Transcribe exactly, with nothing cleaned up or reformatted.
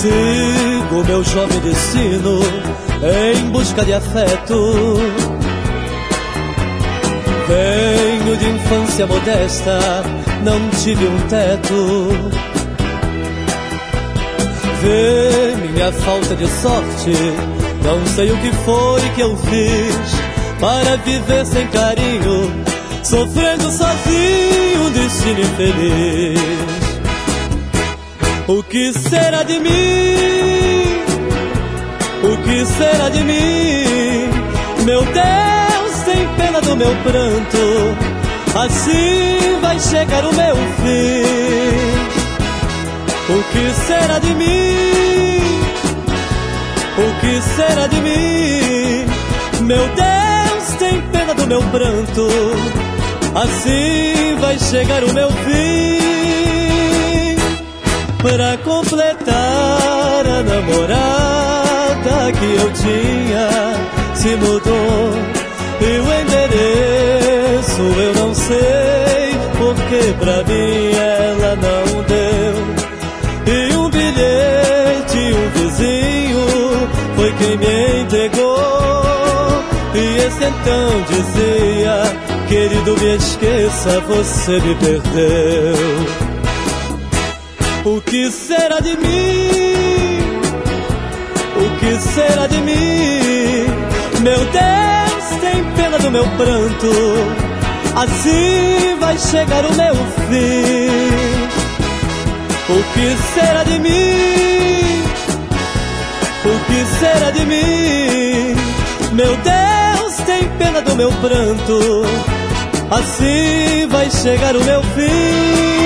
Sigo meu jovem destino em busca de afeto. Venho de infância modesta, não tive um teto. Vê minha falta de sorte, não sei o que foi que eu fiz para viver sem carinho, sofrendo sozinho um destino infeliz. O que será de mim? O que será de mim? Meu Deus, tem pena do meu pranto, assim vai chegar o meu fim. O que será de mim? O que será de mim? Meu Deus, tem pena do meu pranto, assim vai chegar o meu fim. Para completar, a namorada que eu tinha se mudou, e o endereço eu não sei, porque pra mim ela não deu. E um bilhete, um vizinho foi quem me entregou, e esse então dizia: querido, me esqueça, você me perdeu. O que será de mim? O que será de mim? Meu Deus, tem pena do meu pranto, assim vai chegar o meu fim. O que será de mim? O que será de mim? Meu Deus, tem pena do meu pranto, assim vai chegar o meu fim.